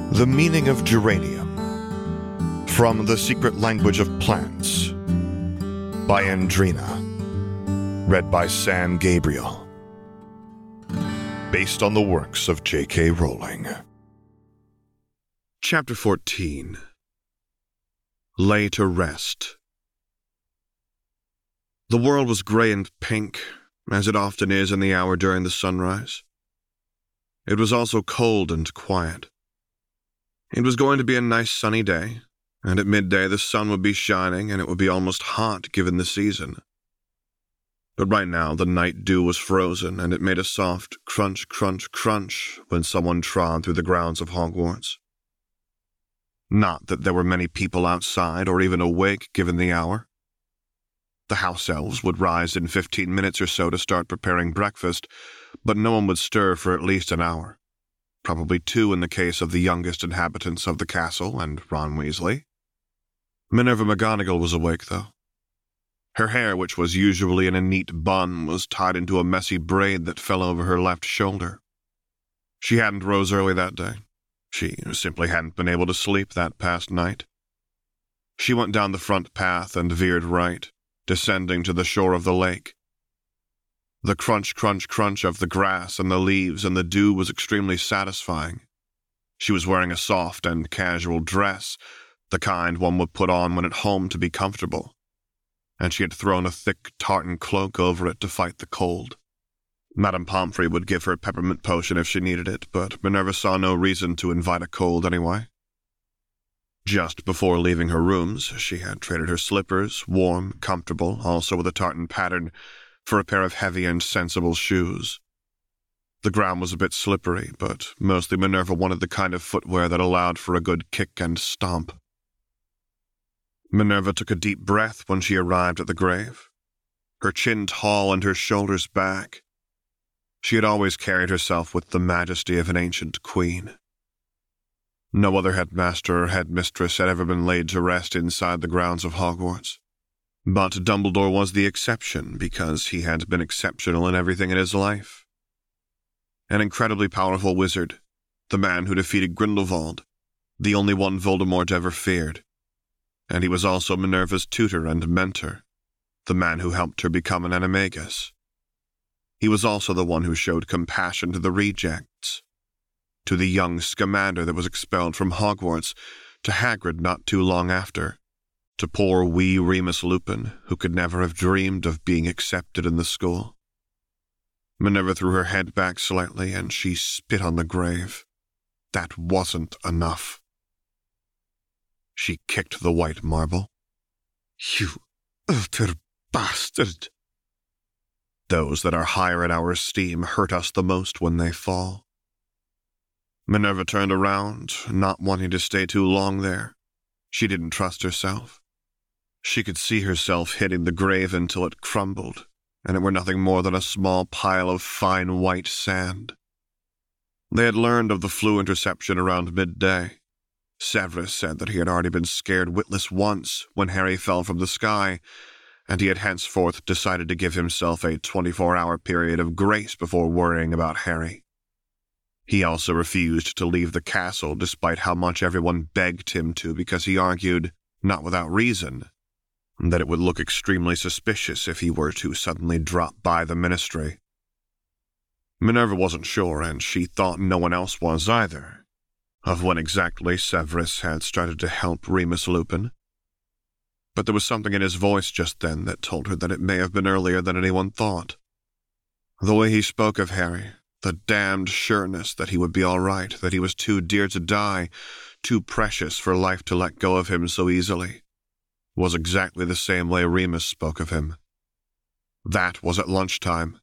The Meaning of Geranium, from The Secret Language of Plants, by Andrina, read by Sam Gabriel, based on the works of J.K. Rowling. Chapter 14. Lay to Rest. The world was gray and pink, as it often is in the hour during the sunrise. It was also cold and quiet. It was going to be a nice sunny day, and at midday the sun would be shining and it would be almost hot given the season. But right now the night dew was frozen and it made a soft crunch, crunch, crunch when someone trod through the grounds of Hogwarts. Not that there were many people outside or even awake given the hour. The house elves would rise in 15 minutes or so to start preparing breakfast, but no one would stir for at least an hour. Probably 2 in the case of the youngest inhabitants of the castle and Ron Weasley. Minerva McGonagall was awake, though. Her hair, which was usually in a neat bun, was tied into a messy braid that fell over her left shoulder. She hadn't rose early that day. She simply hadn't been able to sleep that past night. She went down the front path and veered right, descending to the shore of the lake. The crunch, crunch, crunch of the grass and the leaves and the dew was extremely satisfying. She was wearing a soft and casual dress, the kind one would put on when at home to be comfortable, and she had thrown a thick tartan cloak over it to fight the cold. Madame Pomfrey would give her a peppermint potion if she needed it, but Minerva saw no reason to invite a cold anyway. Just before leaving her rooms, she had traded her slippers, warm, comfortable, also with a tartan pattern, for a pair of heavy and sensible shoes. The ground was a bit slippery, but mostly Minerva wanted the kind of footwear that allowed for a good kick and stomp. Minerva took a deep breath when she arrived at the grave, her chin tall and her shoulders back. She had always carried herself with the majesty of an ancient queen. No other headmaster or headmistress had ever been laid to rest inside the grounds of Hogwarts. But Dumbledore was the exception because he had been exceptional in everything in his life. An incredibly powerful wizard, the man who defeated Grindelwald, the only one Voldemort ever feared. And he was also Minerva's tutor and mentor, the man who helped her become an animagus. He was also the one who showed compassion to the rejects, to the young Scamander that was expelled from Hogwarts, to Hagrid not too long after, to poor wee Remus Lupin, who could never have dreamed of being accepted in the school. Minerva threw her head back slightly, and she spit on the grave. That wasn't enough. She kicked the white marble. "You utter bastard! Those that are higher in our esteem hurt us the most when they fall." Minerva turned around, not wanting to stay too long there. She didn't trust herself. She could see herself hitting the grave until it crumbled, and it were nothing more than a small pile of fine white sand. They had learned of the flu interception around midday. Severus said that he had already been scared witless once when Harry fell from the sky, and he had henceforth decided to give himself a 24-hour period of grace before worrying about Harry. He also refused to leave the castle despite how much everyone begged him to because he argued, not without reason, that it would look extremely suspicious if he were to suddenly drop by the ministry. Minerva wasn't sure, and she thought no one else was either, of when exactly Severus had started to help Remus Lupin. But there was something in his voice just then that told her that it may have been earlier than anyone thought. The way he spoke of Harry, the damned sureness that he would be all right, that he was too dear to die, too precious for life to let go of him so easily, was exactly the same way Remus spoke of him. That was at lunchtime.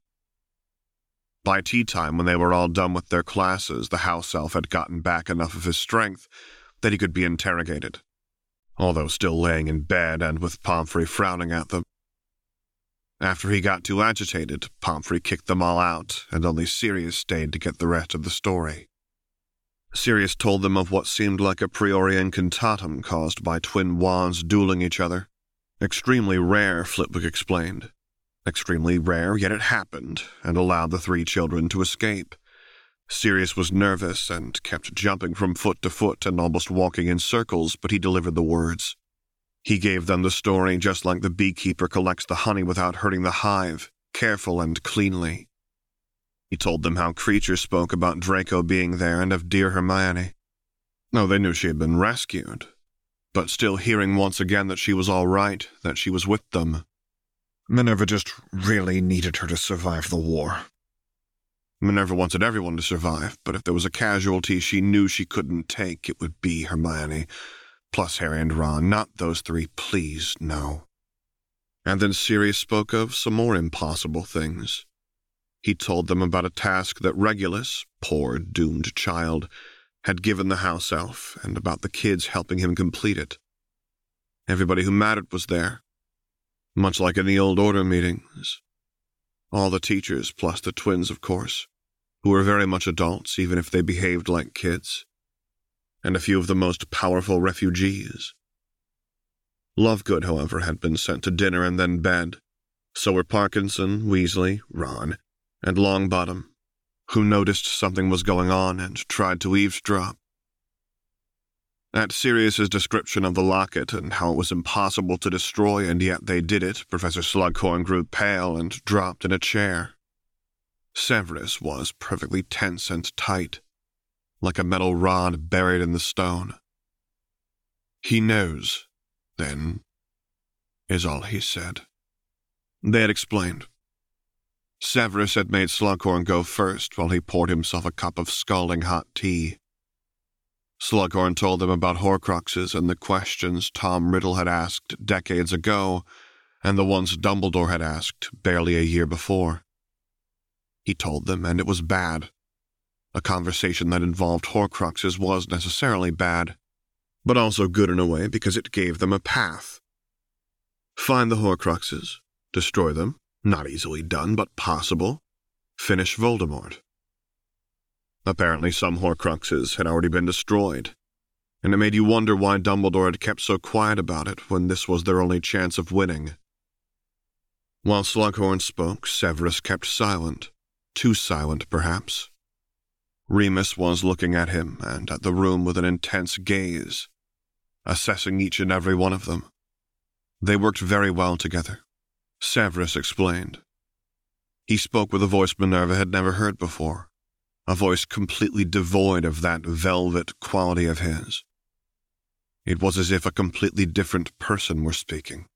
By tea time, when they were all done with their classes, the house elf had gotten back enough of his strength that he could be interrogated, although still laying in bed and with Pomfrey frowning at them. After he got too agitated, Pomfrey kicked them all out, and only Sirius stayed to get the rest of the story. Sirius told them of what seemed like a priori incantatum caused by twin wands dueling each other. Extremely rare, Flitwick explained. Extremely rare, yet it happened, and allowed the 3 children to escape. Sirius was nervous and kept jumping from foot to foot and almost walking in circles, but he delivered the words. He gave them the story just like the beekeeper collects the honey without hurting the hive, careful and cleanly. He told them how creatures spoke about Draco being there and of dear Hermione. No, they knew she had been rescued, but still hearing once again that she was all right, that she was with them. Minerva just really needed her to survive the war. Minerva wanted everyone to survive, but if there was a casualty she knew she couldn't take, it would be Hermione. Plus Harry and Ron, not those three, please, no. And then Sirius spoke of some more impossible things. He told them about a task that Regulus, poor doomed child, had given the house elf, and about the kids helping him complete it. Everybody who mattered was there, much like in the old order meetings. All the teachers, plus the twins, of course, who were very much adults, even if they behaved like kids, and a few of the most powerful refugees. Lovegood, however, had been sent to dinner and then bed. So were Parkinson, Weasley, Ron, and Longbottom, who noticed something was going on and tried to eavesdrop. At Sirius's description of the locket and how it was impossible to destroy and yet they did it, Professor Slughorn grew pale and dropped in a chair. Severus was perfectly tense and tight, like a metal rod buried in the stone. "He knows, then," is all he said. They had explained. Severus had made Slughorn go first while he poured himself a cup of scalding hot tea. Slughorn told them about Horcruxes and the questions Tom Riddle had asked decades ago and the ones Dumbledore had asked barely a year before. He told them, and it was bad. A conversation that involved Horcruxes was necessarily bad, but also good in a way because it gave them a path. Find the Horcruxes, destroy them, not easily done, but possible, finish Voldemort. Apparently some Horcruxes had already been destroyed, and it made you wonder why Dumbledore had kept so quiet about it when this was their only chance of winning. While Slughorn spoke, Severus kept silent, too silent perhaps. Remus was looking at him and at the room with an intense gaze, assessing each and every one of them. They worked very well together, Severus explained. He spoke with a voice Minerva had never heard before, a voice completely devoid of that velvet quality of his. It was as if a completely different person were speaking.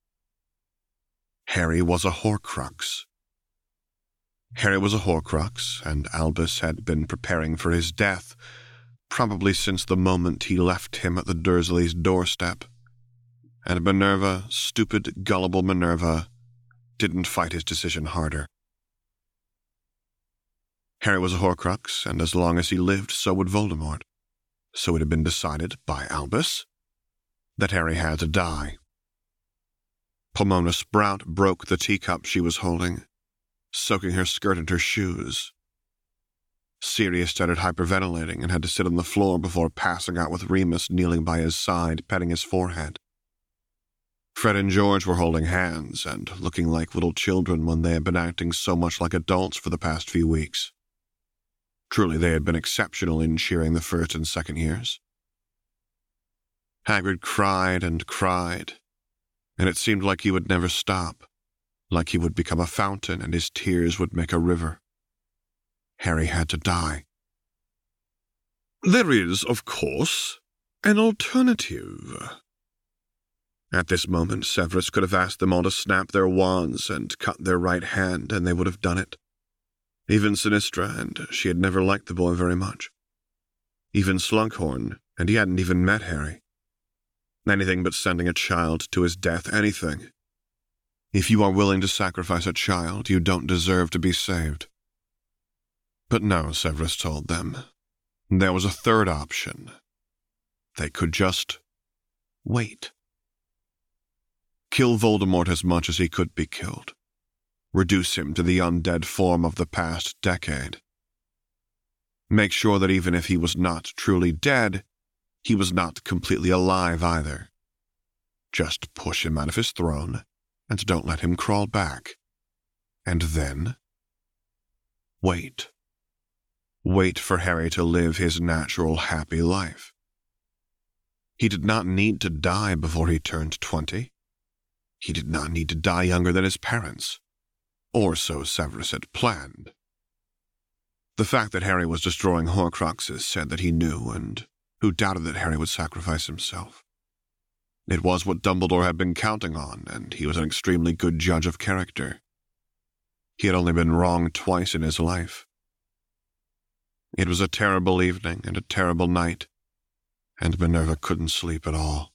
Harry was a Horcrux. Harry was a Horcrux, and Albus had been preparing for his death, probably since the moment he left him at the Dursleys' doorstep. And Minerva, stupid, gullible Minerva, didn't fight his decision harder. Harry was a Horcrux, and as long as he lived, so would Voldemort. So it had been decided by Albus that Harry had to die. Pomona Sprout broke the teacup she was holding, soaking her skirt and her shoes. Sirius started hyperventilating and had to sit on the floor before passing out with Remus kneeling by his side, petting his forehead. Fred and George were holding hands and looking like little children when they had been acting so much like adults for the past few weeks. Truly, they had been exceptional in cheering the first and second years. Hagrid cried and cried, and it seemed like he would never stop, like he would become a fountain and his tears would make a river. Harry had to die. "There is, of course, an alternative." At this moment, Severus could have asked them all to snap their wands and cut their right hand, and they would have done it. Even Sinistra, and she had never liked the boy very much. Even Slughorn, and he hadn't even met Harry. Anything but sending a child to his death, anything. If you are willing to sacrifice a child, you don't deserve to be saved. But no, Severus told them. There was a third option. They could just wait. Kill Voldemort as much as he could be killed. Reduce him to the undead form of the past decade. Make sure that even if he was not truly dead, he was not completely alive either. Just push him out of his throne, and don't let him crawl back. And then wait. wait for Harry to live his natural, happy life. He did not need to die before he turned 20. He did not need to die younger than his parents, or so Severus had planned. The fact that Harry was destroying Horcruxes said that he knew, and who doubted that Harry would sacrifice himself? It was what Dumbledore had been counting on, and he was an extremely good judge of character. He had only been wrong twice in his life. It was a terrible evening and a terrible night, and Minerva couldn't sleep at all.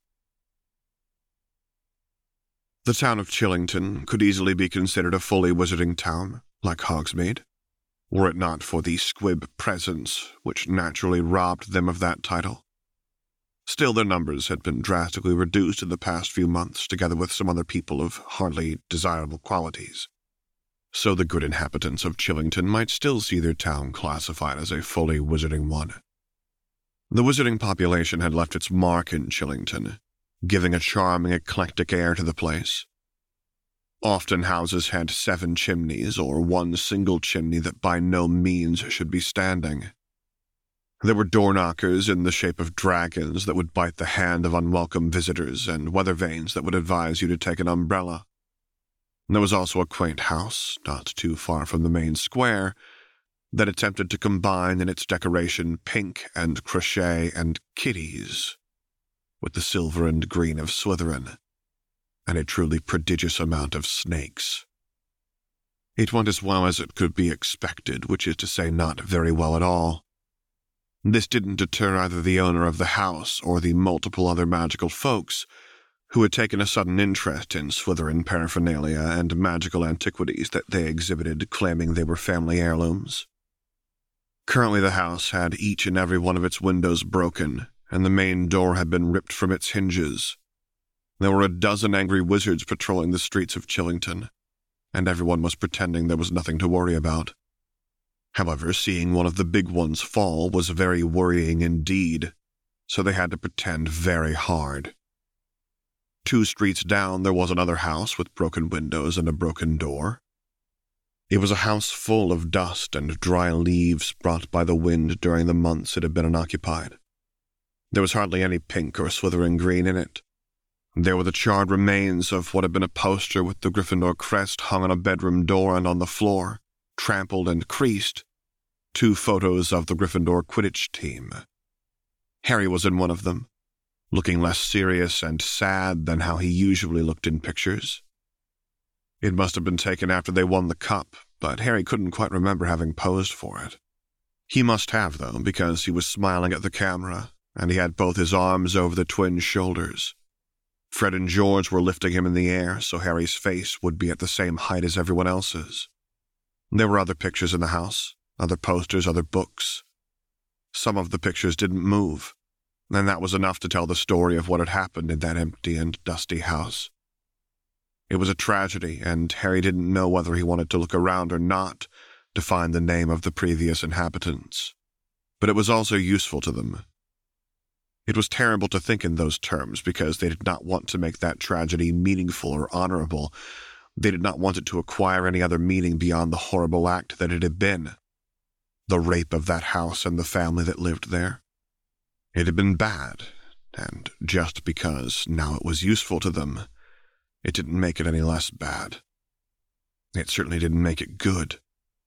The town of Chillington could easily be considered a fully wizarding town, like Hogsmeade, were it not for the squib presence which naturally robbed them of that title. Still, their numbers had been drastically reduced in the past few months, together with some other people of hardly desirable qualities. So the good inhabitants of Chillington might still see their town classified as a fully wizarding one. The wizarding population had left its mark in Chillington, giving a charming, eclectic air to the place. Often houses had 7 chimneys, or one single chimney that by no means should be standing. There were door knockers in the shape of dragons that would bite the hand of unwelcome visitors, and weather vanes that would advise you to take an umbrella. There was also a quaint house, not too far from the main square, that attempted to combine in its decoration pink and crochet and kitties with the silver and green of Slytherin, and a truly prodigious amount of snakes. It went as well as it could be expected, which is to say not very well at all. This didn't deter either the owner of the house or the multiple other magical folks who had taken a sudden interest in Slytherin paraphernalia and magical antiquities that they exhibited, claiming they were family heirlooms. Currently the house had each and every one of its windows broken, and the main door had been ripped from its hinges. There were a dozen angry wizards patrolling the streets of Chillington, and everyone was pretending there was nothing to worry about. However, seeing one of the big ones fall was very worrying indeed, so they had to pretend very hard. 2 streets down, there was another house with broken windows and a broken door. It was a house full of dust and dry leaves brought by the wind during the months it had been unoccupied. There was hardly any pink or Slytherin green in it. There were the charred remains of what had been a poster with the Gryffindor crest hung on a bedroom door, and on the floor, trampled and creased, 2 photos of the Gryffindor Quidditch team. Harry was in one of them, looking less serious and sad than how he usually looked in pictures. It must have been taken after they won the cup, but Harry couldn't quite remember having posed for it. He must have, though, because he was smiling at the camera, and he had both his arms over the twins' shoulders. Fred and George were lifting him in the air, so Harry's face would be at the same height as everyone else's. There were other pictures in the house, other posters, other books. Some of the pictures didn't move, and that was enough to tell the story of what had happened in that empty and dusty house. It was a tragedy, and Harry didn't know whether he wanted to look around or not to find the name of the previous inhabitants. But it was also useful to them. It was terrible to think in those terms, because they did not want to make that tragedy meaningful or honorable. They did not want it to acquire any other meaning beyond the horrible act that it had been. The rape of that house and the family that lived there. It had been bad, and just because now it was useful to them, it didn't make it any less bad. It certainly didn't make it good.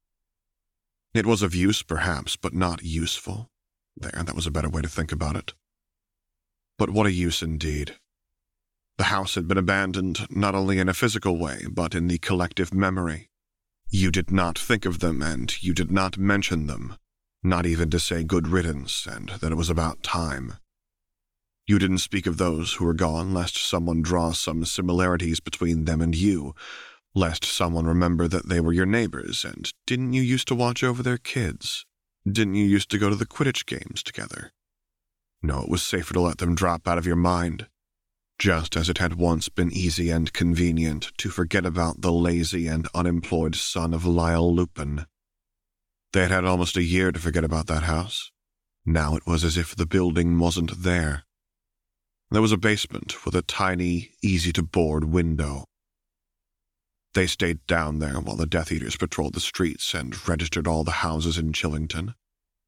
It was of use, perhaps, but not useful. There, that was a better way to think about it. But what a use indeed. The house had been abandoned not only in a physical way, but in the collective memory. You did not think of them, and you did not mention them, not even to say good riddance, and that it was about time. You didn't speak of those who were gone, lest someone draw some similarities between them and you, lest someone remember that they were your neighbors, and didn't you used to watch over their kids? Didn't you used to go to the Quidditch games together? No, it was safer to let them drop out of your mind, just as it had once been easy and convenient to forget about the lazy and unemployed son of Lyle Lupin. They had had almost a year to forget about that house. Now it was as if the building wasn't there. There was a basement with a tiny, easy-to-board window. They stayed down there while the Death Eaters patrolled the streets and registered all the houses in Chillington.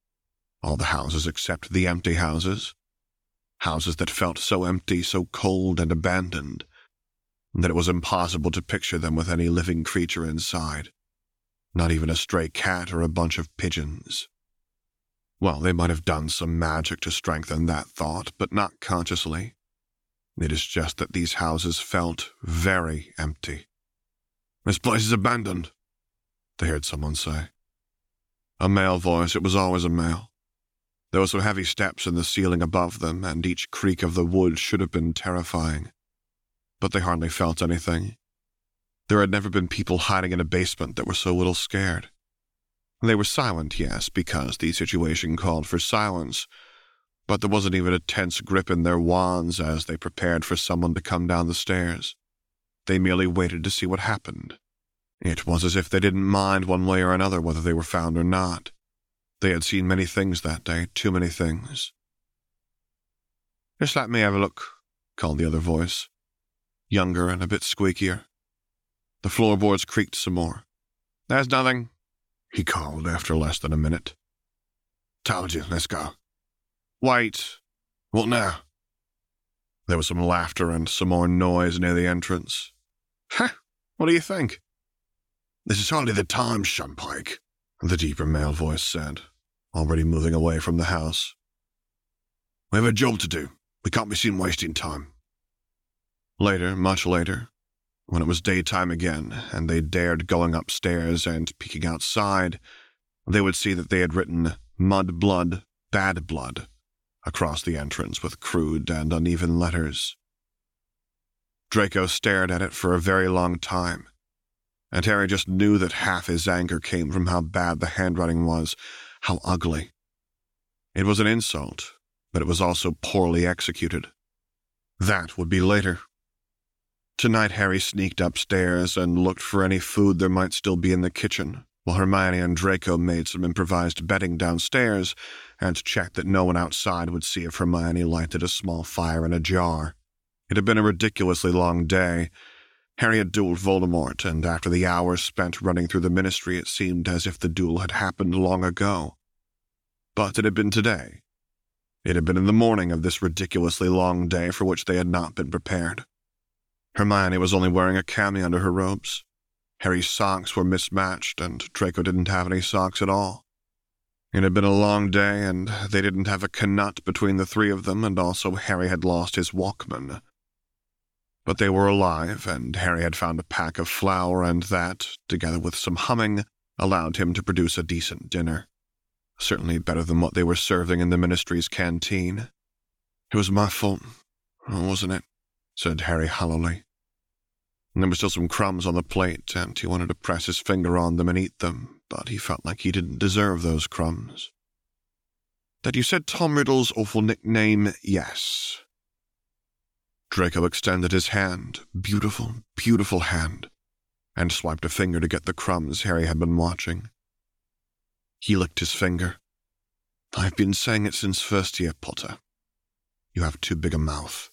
All the houses except the empty houses. Houses that felt so empty, so cold and abandoned, that it was impossible to picture them with any living creature inside. Not even a stray cat or a bunch of pigeons. Well, they might have done some magic to strengthen that thought, but not consciously. It is just that these houses felt very empty. "This place is abandoned," they heard someone say. A male voice. It was always a male. There were some heavy steps in the ceiling above them, and each creak of the wood should have been terrifying. But they hardly felt anything. There had never been people hiding in a basement that were so little scared. They were silent, yes, because the situation called for silence, but there wasn't even a tense grip in their wands as they prepared for someone to come down the stairs. They merely waited to see what happened. It was as if they didn't mind one way or another whether they were found or not. They had seen many things that day, too many things. "Just let me have a look," called the other voice, younger and a bit squeakier. The floorboards creaked some more. "There's nothing," he called after less than a minute. "Told you, let's go." "Wait. What now?" There was some laughter and some more noise near the entrance. "Huh, what do you think?" "This is hardly the time, Shumpike," the deeper male voice said, already moving away from the house. "We have a job to do. We can't be seen wasting time." Later, much later, when it was daytime again, and they dared going upstairs and peeking outside, they would see that they had written "Mud Blood, Bad Blood" across the entrance with crude and uneven letters. Draco stared at it for a very long time, and Harry just knew that half his anger came from how bad the handwriting was, how ugly. It was an insult, but it was also poorly executed. That would be later. Tonight Harry sneaked upstairs and looked for any food there might still be in the kitchen, while Hermione and Draco made some improvised bedding downstairs and checked that no one outside would see if Hermione lighted a small fire in a jar. It had been a ridiculously long day. Harry had dueled Voldemort, and after the hours spent running through the Ministry, it seemed as if the duel had happened long ago. But it had been today. It had been in the morning of this ridiculously long day for which they had not been prepared. Hermione was only wearing a cami under her robes. Harry's socks were mismatched, and Draco didn't have any socks at all. It had been a long day, and they didn't have a Knut between the three of them, and also Harry had lost his Walkman. But they were alive, and Harry had found a pack of flour, and that, together with some humming, allowed him to produce a decent dinner. Certainly better than what they were serving in the Ministry's canteen. "It was my fault, wasn't it?" said Harry hollowly. And there were still some crumbs on the plate, and he wanted to press his finger on them and eat them, but he felt like he didn't deserve those crumbs. "That you said Tom Riddle's awful nickname, yes." Draco extended his hand, beautiful, beautiful hand, and swiped a finger to get the crumbs Harry had been watching. He licked his finger. "I've been saying it since first year, Potter. You have too big a mouth."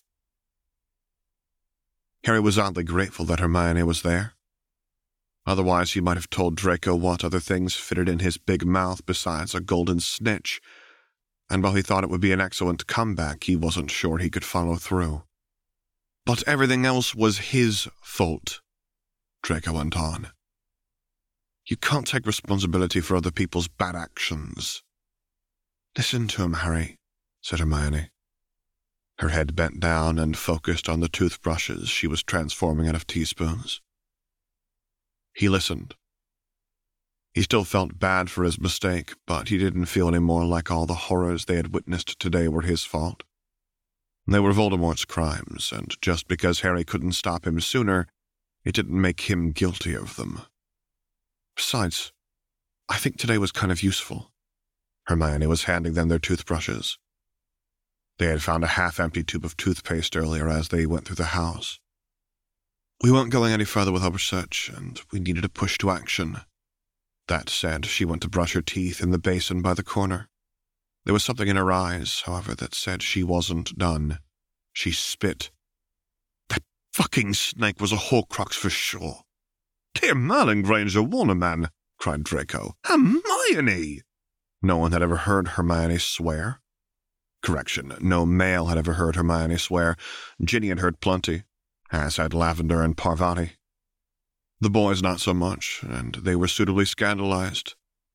Harry was oddly grateful that Hermione was there. Otherwise, he might have told Draco what other things fitted in his big mouth besides a golden snitch, and while he thought it would be an excellent comeback, he wasn't sure he could follow through. "But everything else was his fault," Draco went on. "You can't take responsibility for other people's bad actions." "Listen to him, Harry," said Hermione. Her head bent down and focused on the toothbrushes she was transforming out of teaspoons. He listened. He still felt bad for his mistake, but he didn't feel any more like all the horrors they had witnessed today were his fault. They were Voldemort's crimes, and just because Harry couldn't stop him sooner, it didn't make him guilty of them. Besides, I think today was kind of useful. Hermione was handing them their toothbrushes. They had found a half-empty tube of toothpaste earlier as they went through the house. "We weren't going any further with our research, and we needed a push to action." That said, she went to brush her teeth in the basin by the corner. There was something in her eyes, however, that said she wasn't done. She spit. "That fucking snake was a Horcrux for sure." "Dear Merlin Granger, Warner man," cried Draco. "Hermione!" No one had ever heard Hermione swear. Correction, no male had ever heard Hermione swear. Ginny had heard plenty, as had Lavender and Parvati. The boys not so much, and they were suitably scandalized.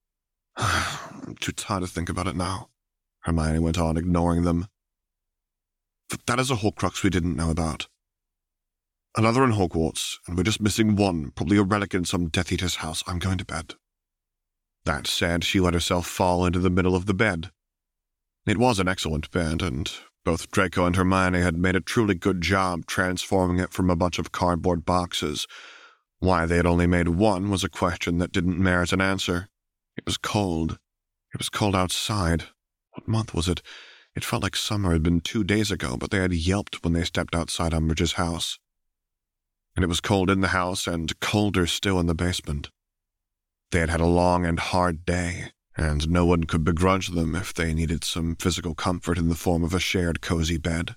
I'm too tired to think about it now, Hermione went on, ignoring them. But that is a Horcrux we didn't know about. Another in Hogwarts, and we're just missing one, probably a relic in some Death Eater's house. I'm going to bed. That said, she let herself fall into the middle of the bed. It was an excellent bed, and both Draco and Hermione had made a truly good job transforming it from a bunch of cardboard boxes. Why they had only made one was a question that didn't merit an answer. It was cold. It was cold outside. What month was it? It felt like summer had been 2 days ago, but they had yelped when they stepped outside Umbridge's house. And it was cold in the house, and colder still in the basement. They had had a long and hard day, and no one could begrudge them if they needed some physical comfort in the form of a shared cozy bed.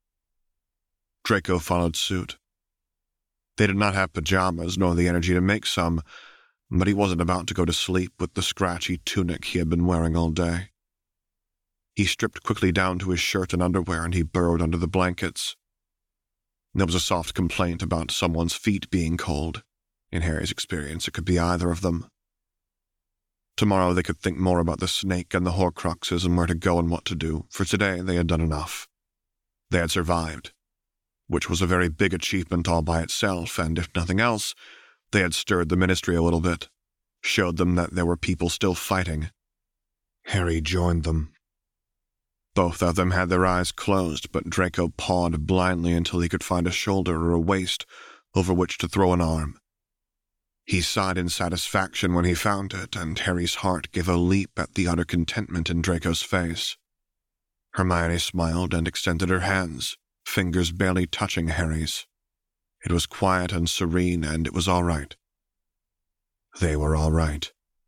Draco followed suit. They did not have pajamas nor the energy to make some, but he wasn't about to go to sleep with the scratchy tunic he had been wearing all day. He stripped quickly down to his shirt and underwear, and he burrowed under the blankets. There was a soft complaint about someone's feet being cold. In Harry's experience, it could be either of them. Tomorrow they could think more about the snake and the Horcruxes and where to go and what to do. For today, they had done enough. They had survived, which was a very big achievement all by itself, and if nothing else, they had stirred the Ministry a little bit, showed them that there were people still fighting. Harry joined them. Both of them had their eyes closed, but Draco pawed blindly until he could find a shoulder or a waist over which to throw an arm. He sighed in satisfaction when he found it, and Harry's heart gave a leap at the utter contentment in Draco's face. Hermione smiled and extended her hands, fingers barely touching Harry's. It was quiet and serene, and it was all right. They were all right.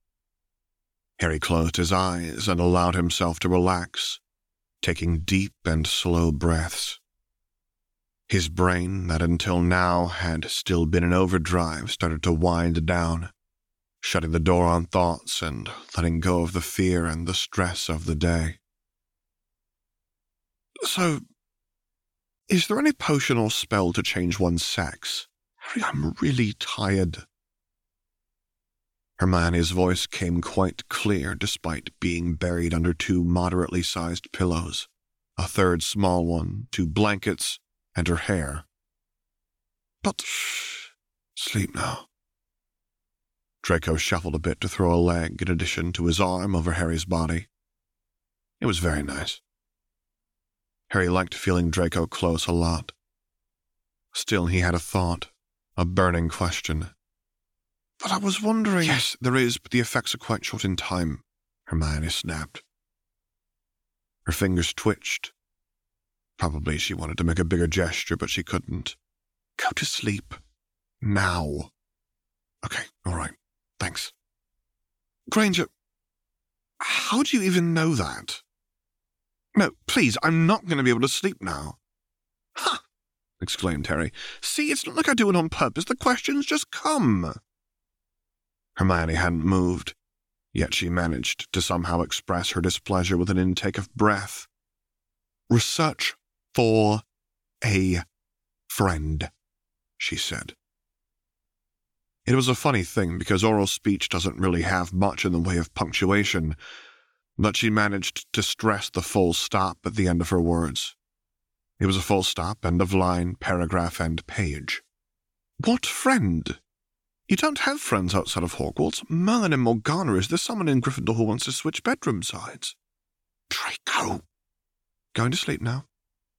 Harry closed his eyes and allowed himself to relax, taking deep and slow breaths. His brain, that until now had still been in overdrive, started to wind down, shutting the door on thoughts and letting go of the fear and the stress of the day. So, is there any potion or spell to change one's sex? Harry, I'm really tired. Hermione's voice came quite clear despite being buried under 2 moderately sized pillows, a 3rd small one, 2 blankets, and her hair. But shh, sleep now. Draco shuffled a bit to throw a leg in addition to his arm over Harry's body. It was very nice. Harry liked feeling Draco close a lot. Still, he had a thought, a burning question. But I was wondering— Yes, there is, but the effects are quite short in time, Hermione snapped. Her fingers twitched. Probably she wanted to make a bigger gesture, but she couldn't. Go to sleep. Now. Okay, all right. Thanks. Granger, how do you even know that? No, please, I'm not going to be able to sleep now. Ha! Exclaimed Harry. See, it's not like I do it on purpose. The questions just come. Hermione hadn't moved, yet she managed to somehow express her displeasure with an intake of breath. Research for a friend, she said. It was a funny thing because oral speech doesn't really have much in the way of punctuation, but she managed to stress the full stop at the end of her words. It was a full stop, end of line, paragraph, and page. What friend? You don't have friends outside of Hogwarts. Merlin and Morgana, is there someone in Gryffindor who wants to switch bedroom sides? Draco! Going to sleep now?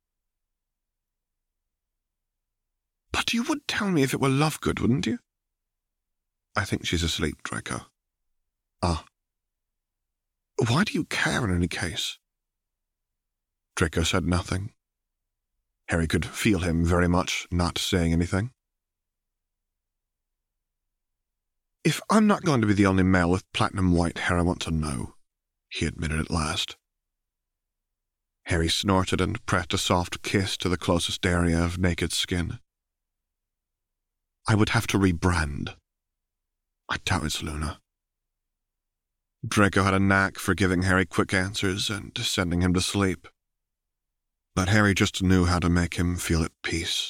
But you would tell me if it were Lovegood, wouldn't you? I think she's asleep, Draco. Ah. Why do you care in any case? Draco said nothing. Harry could feel him very much not saying anything. If I'm not going to be the only male with platinum white hair I want to know, he admitted at last. Harry snorted and pressed a soft kiss to the closest area of naked skin. I would have to rebrand. I doubt it's Luna. Draco had a knack for giving Harry quick answers and sending him to sleep. But Harry just knew how to make him feel at peace.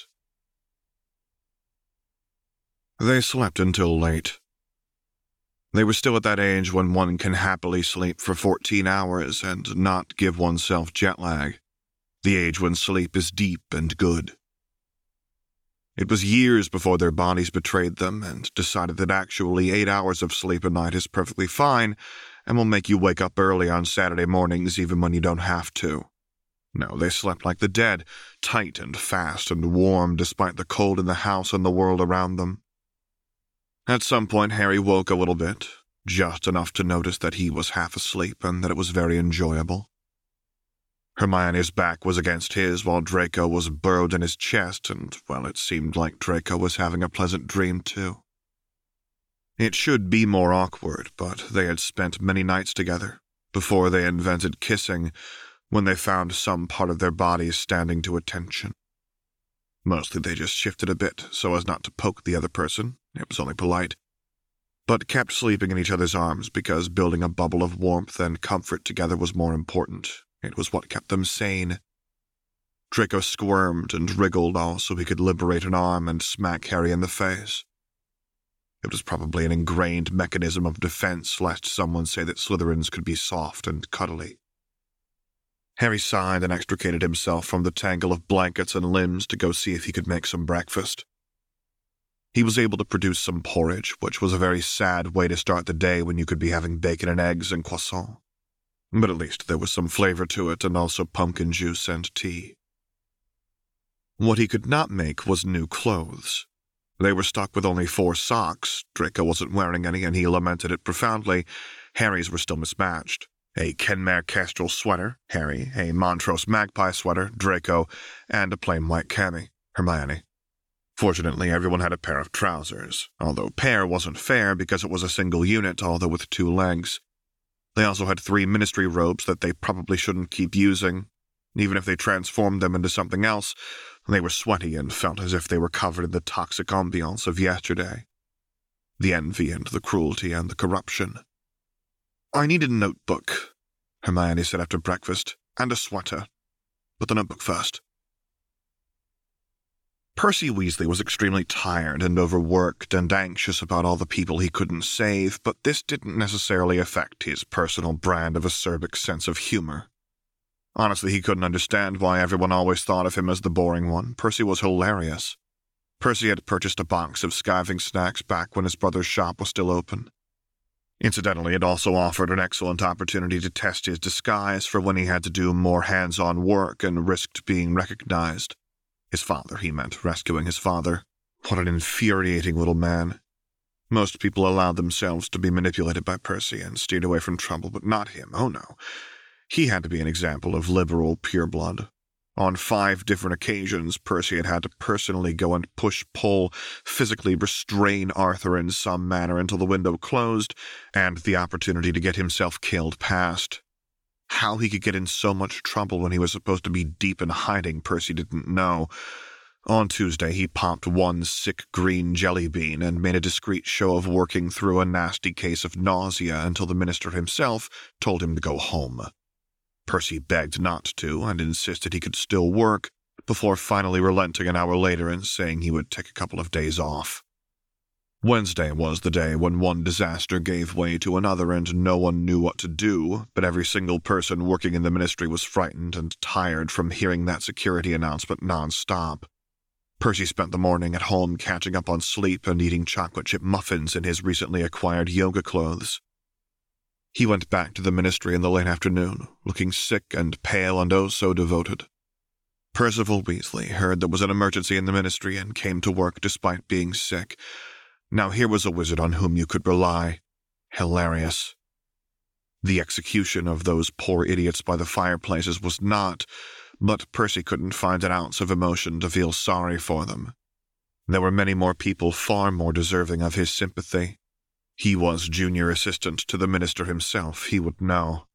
They slept until late. They were still at that age when one can happily sleep for 14 hours and not give oneself jet lag, the age when sleep is deep and good. It was years before their bodies betrayed them and decided that actually 8 hours of sleep a night is perfectly fine and will make you wake up early on Saturday mornings even when you don't have to. No, they slept like the dead, tight and fast and warm despite the cold in the house and the world around them. At some point, Harry woke a little bit, just enough to notice that he was half asleep and that it was very enjoyable. Hermione's back was against his while Draco was burrowed in his chest, and, well, it seemed like Draco was having a pleasant dream, too. It should be more awkward, but they had spent many nights together, before they invented kissing, when they found some part of their bodies standing to attention. Mostly they just shifted a bit so as not to poke the other person. It was only polite. But kept sleeping in each other's arms because building a bubble of warmth and comfort together was more important. It was what kept them sane. Draco squirmed and wriggled all so he could liberate an arm and smack Harry in the face. It was probably an ingrained mechanism of defense lest someone say that Slytherins could be soft and cuddly. Harry sighed and extricated himself from the tangle of blankets and limbs to go see if he could make some breakfast. He was able to produce some porridge, which was a very sad way to start the day when you could be having bacon and eggs and croissant. But at least there was some flavor to it and also pumpkin juice and tea. What he could not make was new clothes. They were stuck with only 4 socks. Draco wasn't wearing any and he lamented it profoundly. Harry's were still mismatched. A Kenmare Kestrel sweater, Harry, a Montrose Magpie sweater, Draco, and a plain white cami, Hermione. Fortunately, everyone had a pair of trousers, although pair wasn't fair because it was a single unit, although with 2 legs. They also had 3 ministry robes that they probably shouldn't keep using. Even if they transformed them into something else, they were sweaty and felt as if they were covered in the toxic ambiance of yesterday. The envy and the cruelty and the corruption. "I need a notebook," Hermione said after breakfast, "and a sweater. But the notebook first." Percy Weasley was extremely tired and overworked and anxious about all the people he couldn't save, but this didn't necessarily affect his personal brand of acerbic sense of humor. Honestly, he couldn't understand why everyone always thought of him as the boring one. Percy was hilarious. Percy had purchased a box of skiving snacks back when his brother's shop was still open. Incidentally, it also offered an excellent opportunity to test his disguise for when he had to do more hands-on work and risked being recognized. His father, he meant, rescuing his father. What an infuriating little man. Most people allowed themselves to be manipulated by Percy and steered away from trouble, but not him. Oh no. He had to be an example of liberal pureblood. On 5 different occasions, Percy had to personally go and push-pull, physically restrain Arthur in some manner until the window closed, and the opportunity to get himself killed passed. How he could get in so much trouble when he was supposed to be deep in hiding, Percy didn't know. On Tuesday, he popped 1 sick green jelly bean and made a discreet show of working through a nasty case of nausea until the minister himself told him to go home. Percy begged not to and insisted he could still work, before finally relenting an hour later and saying he would take a couple of days off. Wednesday was the day when one disaster gave way to another and no one knew what to do, but every single person working in the ministry was frightened and tired from hearing that security announcement non-stop. Percy spent the morning at home catching up on sleep and eating chocolate chip muffins in his recently acquired yoga clothes. He went back to the ministry in the late afternoon, looking sick and pale and oh so devoted. Percival Weasley heard there was an emergency in the ministry and came to work despite being sick. Now here was a wizard on whom you could rely. Hilarious. The execution of those poor idiots by the fireplaces was not, but Percy couldn't find an ounce of emotion to feel sorry for them. There were many more people far more deserving of his sympathy. He was junior assistant to the minister himself, he would know.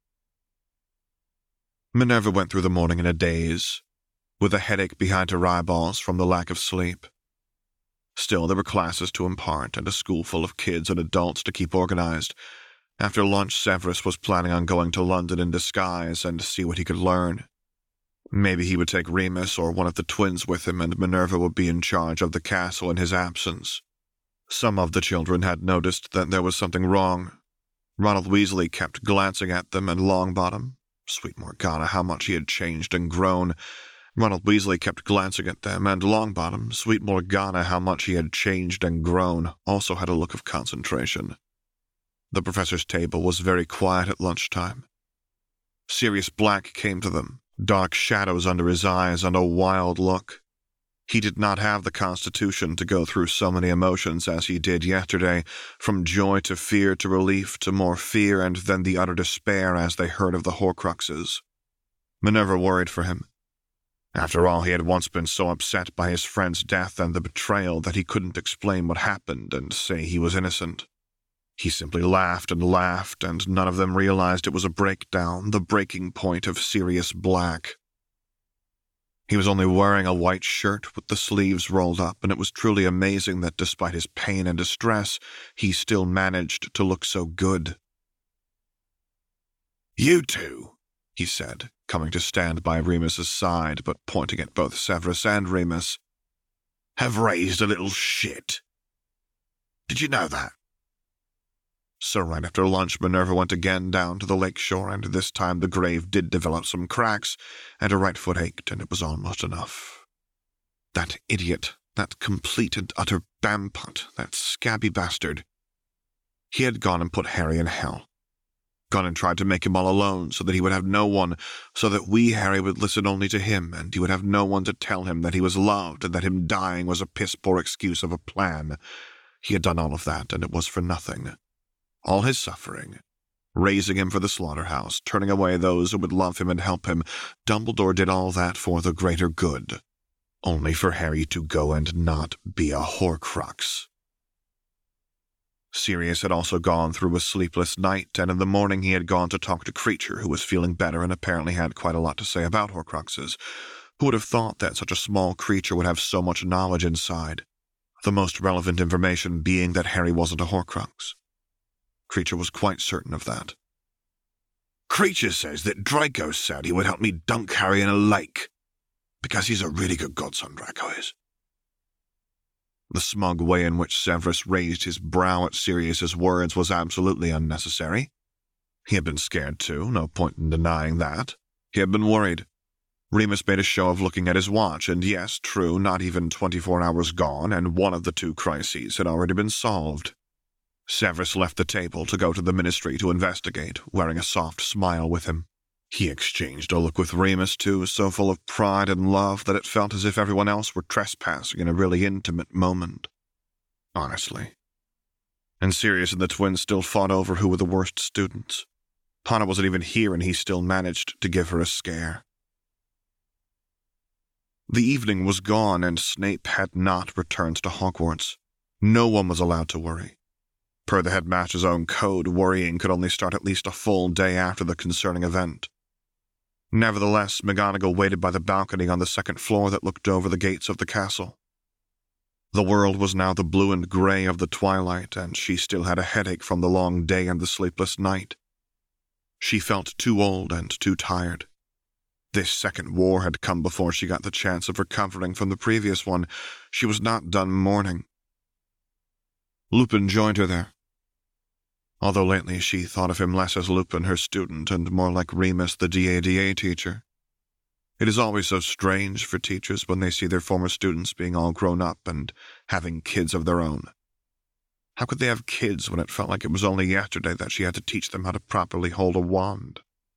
Minerva went through the morning in a daze, with a headache behind her eyeballs from the lack of sleep. Still, there were classes to impart and a school full of kids and adults to keep organized. After lunch, Severus was planning on going to London in disguise and see what he could learn. Maybe he would take Remus or one of the twins with him, and Minerva would be in charge of the castle in his absence. Some of the children had noticed that there was something wrong. Ronald Weasley kept glancing at them, and Longbottom, sweet Morgana, how much he had changed and grown. Ronald Weasley kept glancing at them, and Longbottom, sweet Morgana, how much he had changed and grown, also had a look of concentration. The professor's table was very quiet at lunchtime. Sirius Black came to them, dark shadows under his eyes and a wild look. He did not have the constitution to go through so many emotions as he did yesterday, from joy to fear to relief to more fear and then the utter despair as they heard of the Horcruxes. Minerva worried for him. After all, he had once been so upset by his friend's death and the betrayal that he couldn't explain what happened and say he was innocent. He simply laughed, and none of them realized it was a breakdown, the breaking point of Sirius Black. He was only wearing a white shirt with the sleeves rolled up, and it was truly amazing that despite his pain and distress, he still managed to look so good. "You two," he said, coming to stand by Remus's side, but pointing at both Severus and Remus, "have raised a little shit. Did you know that?" So right after lunch, Minerva went again down to the lake shore, and this time the grave did develop some cracks, and her right foot ached, and it was almost enough. That idiot, that complete and utter bampot, that scabby bastard. He had gone and put Harry in hell. Gone and tried to make him all alone, so that he would have no one, so that we, Harry, would listen only to him, and he would have no one to tell him that he was loved, and that him dying was a piss-poor excuse of a plan. He had done all of that, and it was for nothing. All his suffering, raising him for the slaughterhouse, turning away those who would love him and help him. Dumbledore did all that for the greater good, only for Harry to go and not be a Horcrux. Sirius had also gone through a sleepless night, and in the morning he had gone to talk to Kreacher, who was feeling better and apparently had quite a lot to say about Horcruxes. Who would have thought that such a small creature would have so much knowledge inside? The most relevant information being that Harry wasn't a Horcrux. Kreacher was quite certain of that. "Kreacher says that Draco said he would help me dunk Harry in a lake, because he's a really good godson, Draco is." The smug way in which Severus raised his brow at Sirius's words was absolutely unnecessary. He had been scared too, no point in denying that. He had been worried. Remus made a show of looking at his watch, and yes, true, not even 24 hours gone, and one of the two crises had already been solved. Severus left the table to go to the Ministry to investigate, wearing a soft smile with him. He exchanged a look with Remus, too, so full of pride and love that it felt as if everyone else were trespassing in a really intimate moment. Honestly. And Sirius and the twins still fought over who were the worst students. Hana wasn't even here, and he still managed to give her a scare. The evening was gone, and Snape had not returned to Hogwarts. No one was allowed to worry. Per the headmaster's own code, worrying could only start at least a full day after the concerning event. Nevertheless, McGonagall waited by the balcony on the second floor that looked over the gates of the castle. The world was now the blue and gray of the twilight, and she still had a headache from the long day and the sleepless night. She felt too old and too tired. This second war had come before she got the chance of recovering from the previous one. She was not done mourning. Lupin joined her there. Although lately she thought of him less as Lupin, her student, and more like Remus, the DADA teacher. It is always so strange for teachers when they see their former students being all grown up and having kids of their own. How could they have kids when it felt like it was only yesterday that she had to teach them how to properly hold a wand?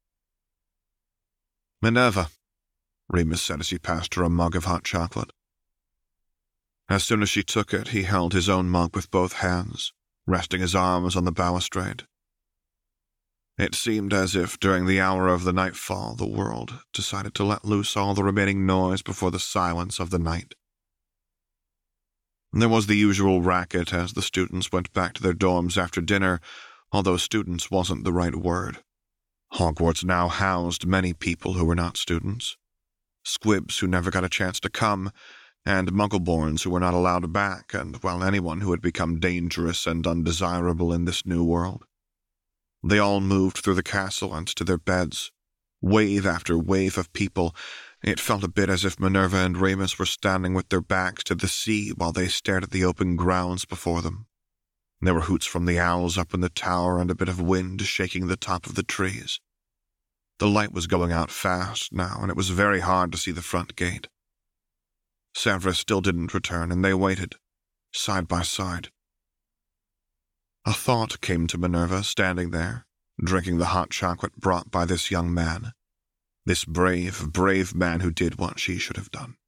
"Minerva," Remus said as he passed her a mug of hot chocolate. As soon as she took it, he held his own mug with both hands, resting his arms on the balustrade. It seemed as if, during the hour of the nightfall, the world decided to let loose all the remaining noise before the silence of the night. There was the usual racket as the students went back to their dorms after dinner, although students wasn't the right word. Hogwarts now housed many people who were not students. Squibs who never got a chance to come, and Muggleborns who were not allowed back, and, well, anyone who had become dangerous and undesirable in this new world. They all moved through the castle and to their beds. Wave after wave of people. It felt a bit as if Minerva and Remus were standing with their backs to the sea while they stared at the open grounds before them. There were hoots from the owls up in the tower and a bit of wind shaking the top of the trees. The light was going out fast now, and it was very hard to see the front gate. Severus still didn't return, and they waited, side by side. A thought came to Minerva, standing there, drinking the hot chocolate brought by this young man. This brave, brave man who did what she should have done.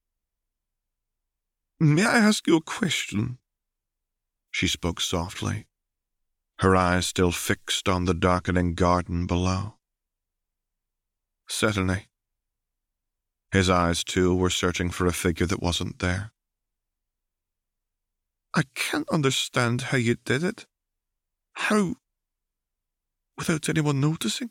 "May I ask you a question?" She spoke softly, her eyes still fixed on the darkening garden below. "Certainly." His eyes, too, were searching for a figure that wasn't there. "I can't understand how you did it. How? Without anyone noticing?"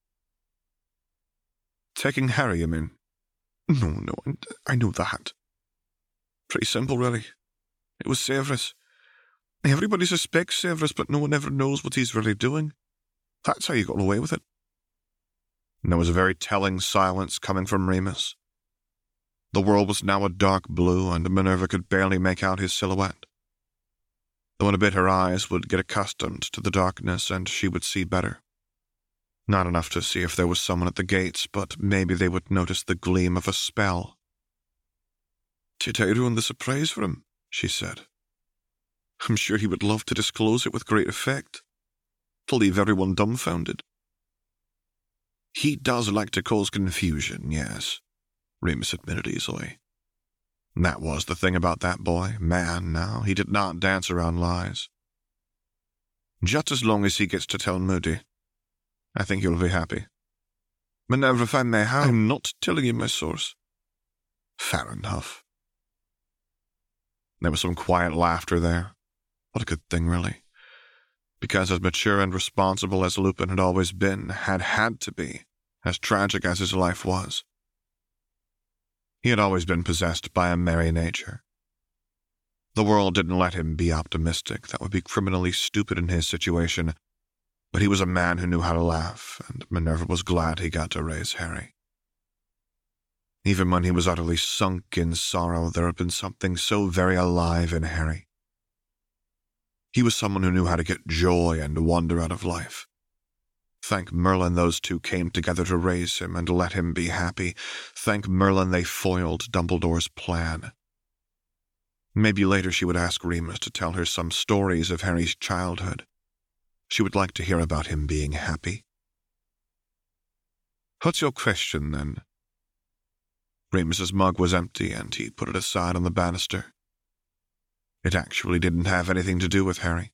"Taking Harry, you mean?" No, I know that. Pretty simple, really. It was Severus. Everybody suspects Severus, but no one ever knows what he's really doing. That's how you got away with it." And there was a very telling silence coming from Remus. The world was now a dark blue, and Minerva could barely make out his silhouette. Though in a bit her eyes would get accustomed to the darkness, and she would see better. Not enough to see if there was someone at the gates, but maybe they would notice the gleam of a spell. "Did I ruin the surprise for him?" she said. "I'm sure he would love to disclose it with great effect, to leave everyone dumbfounded." "He does like to cause confusion, yes," Remus admitted easily. That was the thing about that boy, man, now. He did not dance around lies. "Just as long as he gets to tell Moody, I think you'll be happy." "Minerva, if I may, I'm not telling you my source." "Fair enough." There was some quiet laughter there. What a good thing, really. Because as mature and responsible as Lupin had always been, had to be, as tragic as his life was, he had always been possessed by a merry nature. The world didn't let him be optimistic. That would be criminally stupid in his situation. But he was a man who knew how to laugh, and Minerva was glad he got to raise Harry. Even when he was utterly sunk in sorrow, there had been something so very alive in Harry. He was someone who knew how to get joy and wonder out of life. Thank Merlin those two came together to raise him and let him be happy. Thank Merlin they foiled Dumbledore's plan. Maybe later she would ask Remus to tell her some stories of Harry's childhood. She would like to hear about him being happy. "What's your question, then?" Remus's mug was empty, and he put it aside on the banister. It actually didn't have anything to do with Harry.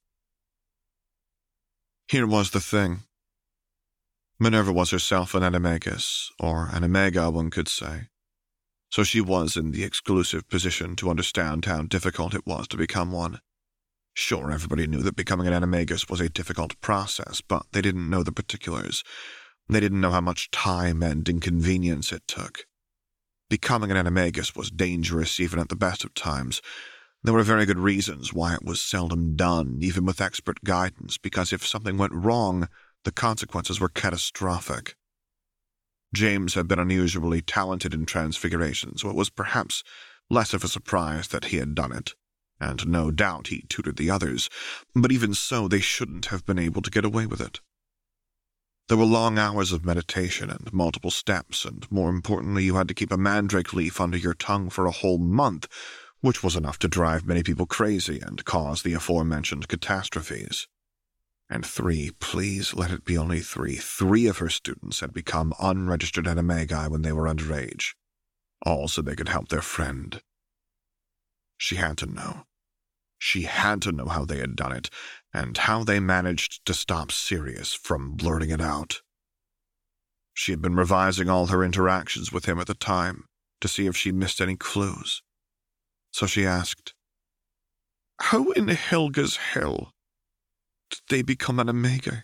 Here was the thing. Minerva was herself an animagus, or animega, one could say. So she was in the exclusive position to understand how difficult it was to become one. Sure, everybody knew that becoming an animagus was a difficult process, but they didn't know the particulars. They didn't know how much time and inconvenience it took. Becoming an animagus was dangerous even at the best of times. There were very good reasons why it was seldom done, even with expert guidance, because if something went wrong, the consequences were catastrophic. James had been unusually talented in transfiguration, so it was perhaps less of a surprise that he had done it, and no doubt he tutored the others, but even so they shouldn't have been able to get away with it. There were long hours of meditation and multiple steps, and more importantly, you had to keep a mandrake leaf under your tongue for a whole month, which was enough to drive many people crazy and cause the aforementioned catastrophes. And please let it be only three of her students had become unregistered animagi when they were underage, all so they could help their friend. She had to know. She had to know how they had done it, and how they managed to stop Sirius from blurting it out. She had been revising all her interactions with him at the time to see if she missed any clues. So she asked, "How in Helga's hell did they become animagi?"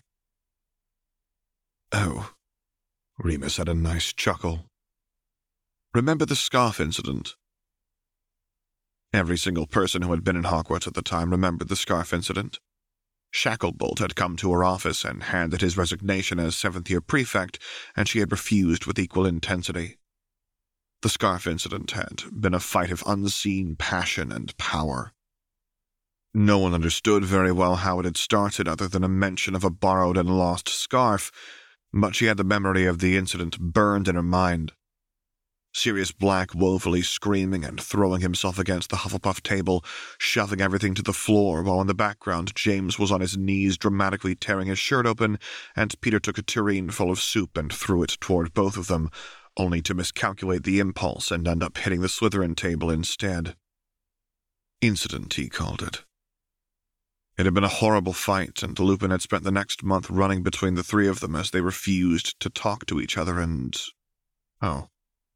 "Oh," Remus had a nice chuckle. "Remember the scarf incident?" Every single person who had been in Hogwarts at the time remembered the scarf incident. Shacklebolt had come to her office and handed his resignation as seventh-year prefect, and she had refused with equal intensity. The scarf incident had been a fight of unseen passion and power. No one understood very well how it had started other than a mention of a borrowed and lost scarf, but she had the memory of the incident burned in her mind. Sirius Black woefully screaming and throwing himself against the Hufflepuff table, shoving everything to the floor, while in the background James was on his knees dramatically tearing his shirt open, and Peter took a tureen full of soup and threw it toward both of them, only to miscalculate the impulse and end up hitting the Slytherin table instead. Incident, he called it. It had been a horrible fight, and Lupin had spent the next month running between the three of them as they refused to talk to each other and... Oh.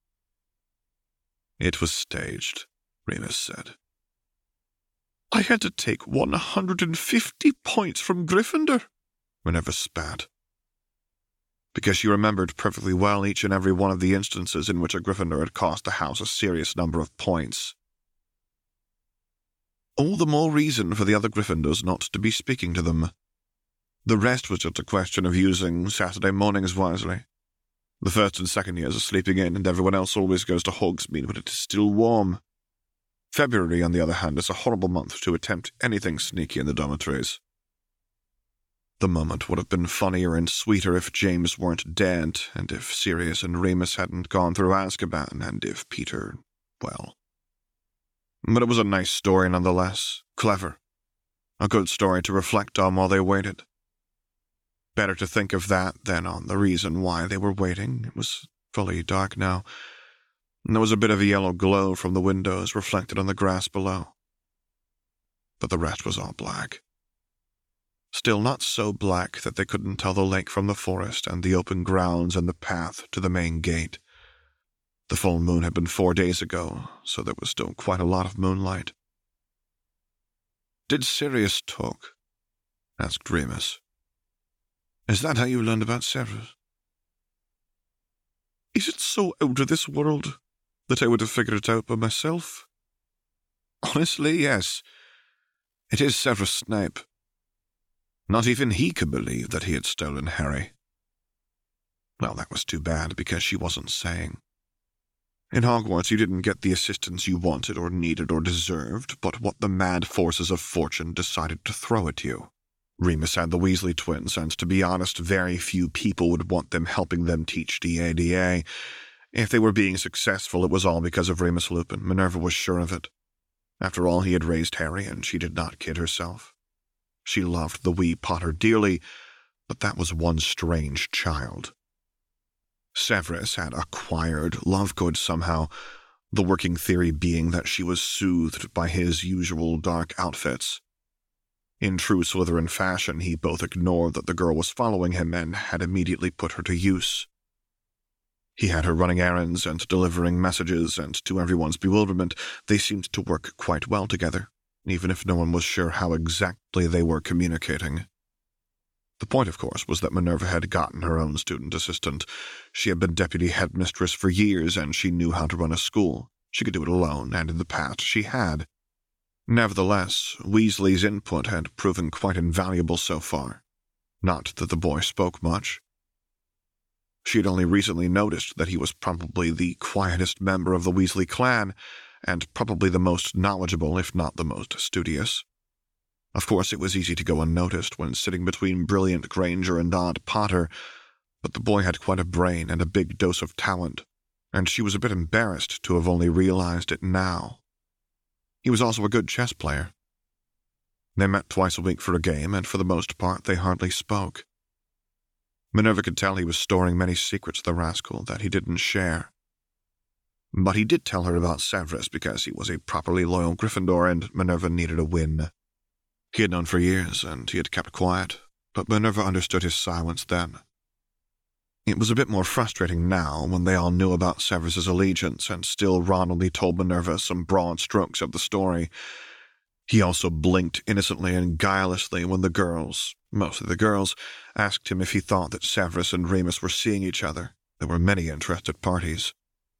It was staged, Remus said. I had to take 150 points from Gryffindor, Minerva spat. Because she remembered perfectly well each and every one of the instances in which a Gryffindor had cost the house a serious number of points. All the more reason for the other Gryffindors not to be speaking to them. The rest was just a question of using Saturday mornings wisely. The first and second years are sleeping in, and everyone else always goes to Hogsmeade when it is still warm. February, on the other hand, is a horrible month to attempt anything sneaky in the dormitories. The moment would have been funnier and sweeter if James weren't dead, and if Sirius and Remus hadn't gone through Azkaban, and if Peter, well... But it was a nice story nonetheless, clever. A good story to reflect on while they waited. Better to think of that than on the reason why they were waiting. It was fully dark now, and there was a bit of a yellow glow from the windows reflected on the grass below. But the rest was all black. Still not so black that they couldn't tell the lake from the forest and the open grounds and the path to the main gate. The full moon had been 4 days ago, so there was still quite a lot of moonlight. "Did Sirius talk?" asked Remus. "Is that how you learned about Severus?" "Is it so out of this world that I would have figured it out by myself?" "Honestly, yes. It is Severus Snape. Not even he could believe that he had stolen Harry." Well, that was too bad, because she wasn't saying. In Hogwarts, you didn't get the assistance you wanted or needed or deserved, but what the mad forces of fortune decided to throw at you. Remus had the Weasley twins, and to be honest, very few people would want them helping them teach the ADA. If they were being successful, it was all because of Remus Lupin. Minerva was sure of it. After all, he had raised Harry, and she did not kid herself. She loved the wee Potter dearly, but that was one strange child. Severus had acquired Lovegood somehow, the working theory being that she was soothed by his usual dark outfits. In true Slytherin fashion, he both ignored that the girl was following him and had immediately put her to use. He had her running errands and delivering messages, and to everyone's bewilderment, they seemed to work quite well together, even if no one was sure how exactly they were communicating. The point, of course, was that Minerva had gotten her own student assistant. She had been deputy headmistress for years, and she knew how to run a school. She could do it alone, and in the past she had. Nevertheless, Weasley's input had proven quite invaluable so far. Not that the boy spoke much. She had only recently noticed that he was probably the quietest member of the Weasley clan, and probably the most knowledgeable, if not the most studious. Of course, it was easy to go unnoticed when sitting between brilliant Granger and odd Potter, but the boy had quite a brain and a big dose of talent, and she was a bit embarrassed to have only realized it now. He was also a good chess player. They met twice a week for a game, and for the most part they hardly spoke. Minerva could tell he was storing many secrets, the rascal, that he didn't share. But he did tell her about Severus because he was a properly loyal Gryffindor, and Minerva needed a win. He had known for years, and he had kept quiet, but Minerva understood his silence then. It was a bit more frustrating now, when they all knew about Severus's allegiance, and still Ron only told Minerva some broad strokes of the story. He also blinked innocently and guilelessly when the girls, mostly the girls, asked him if he thought that Severus and Remus were seeing each other. There were many interested parties.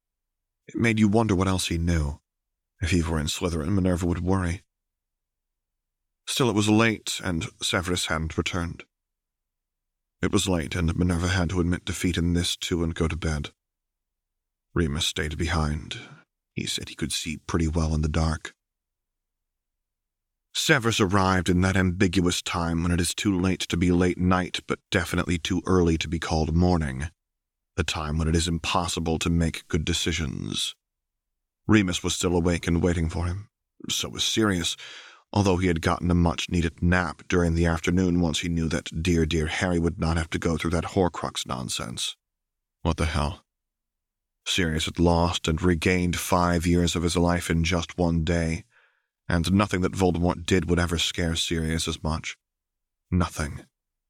It made you wonder what else he knew. If he were in Slytherin, Minerva would worry. Still, it was late, and Severus hadn't returned. It was late, and Minerva had to admit defeat in this too and go to bed. Remus stayed behind. He said he could see pretty well in the dark. Severus arrived in that ambiguous time when it is too late to be late night, but definitely too early to be called morning. The time when it is impossible to make good decisions. Remus was still awake and waiting for him. So was Sirius, although he had gotten a much-needed nap during the afternoon once he knew that dear Harry would not have to go through that Horcrux nonsense. What the hell? Sirius had lost and regained 5 years of his life in just one day, and nothing that Voldemort did would ever scare Sirius as much. Nothing.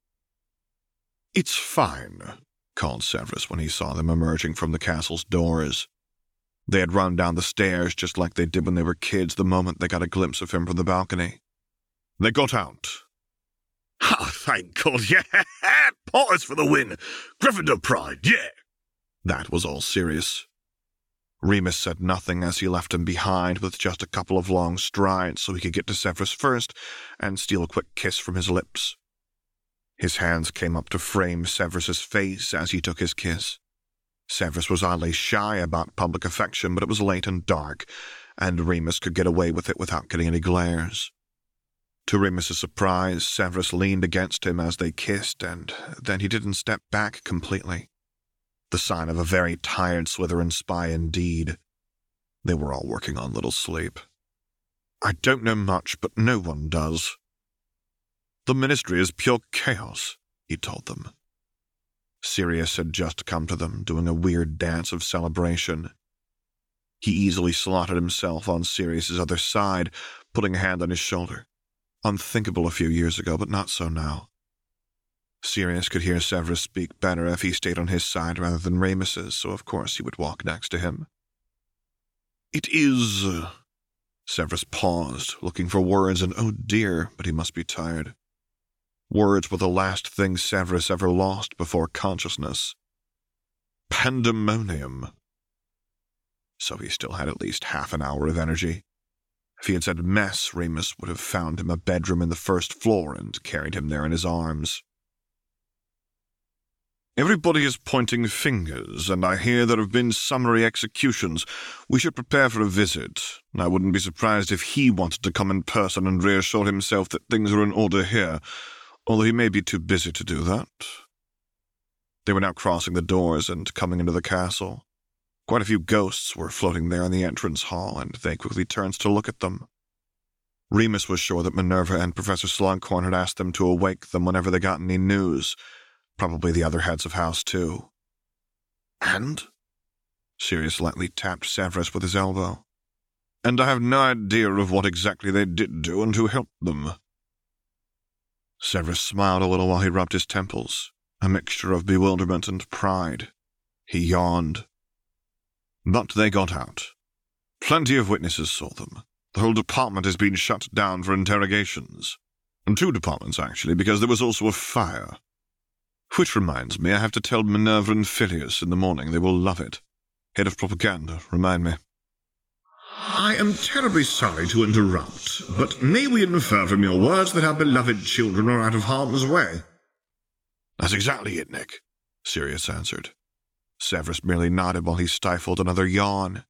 "It's fine," called Severus when he saw them emerging from the castle's doors. They had run down the stairs just like they did when they were kids the moment they got a glimpse of him from the balcony. They got out. "Oh, thank God, yeah! Potters for the win! Gryffindor pride, yeah!" That was all Sirius. Remus said nothing as he left him behind with just a couple of long strides so he could get to Severus first and steal a quick kiss from his lips. His hands came up to frame Severus's face as he took his kiss. Severus was oddly shy about public affection, but it was late and dark, and Remus could get away with it without getting any glares. To Remus's surprise, Severus leaned against him as they kissed, and then he didn't step back completely. The sign of a very tired Slytherin spy indeed. They were all working on little sleep. "I don't know much, but no one does." "The Ministry is pure chaos," he told them. Sirius had just come to them, doing a weird dance of celebration. He easily slotted himself on Sirius's other side, putting a hand on his shoulder. Unthinkable a few years ago, but not so now. Sirius could hear Severus speak better if he stayed on his side rather than Remus's, so of course he would walk next to him. "It is—" Severus paused, looking for words, and oh dear, but he must be tired. Words were the last thing Severus ever lost before consciousness. Pandemonium. So he still had at least half an hour of energy. If he had said mess, Remus would have found him a bedroom in the first floor and carried him there in his arms. "Everybody is pointing fingers, and I hear there have been summary executions. We should prepare for a visit. I wouldn't be surprised if he wanted to come in person and reassure himself that things are in order here, although he may be too busy to do that." They were now crossing the doors and coming into the castle. Quite a few ghosts were floating there in the entrance hall, and they quickly turned to look at them. Remus was sure that Minerva and Professor Slughorn had asked them to awake them whenever they got any news. Probably the other heads of house, too. "And?" Sirius lightly tapped Severus with his elbow. "And I have no idea of what exactly they did do and who helped them." Severus smiled a little while he rubbed his temples, a mixture of bewilderment and pride. He yawned. "But they got out. Plenty of witnesses saw them. The whole department has been shut down for interrogations. And 2 departments, actually, because there was also a fire. Which reminds me, I have to tell Minerva and Phileas in the morning. They will love it. Head of propaganda, remind me." "I am terribly sorry to interrupt, but may we infer from your words that our beloved children are out of harm's way?" "That's exactly it, Nick," Sirius answered. Severus merely nodded while he stifled another yawn.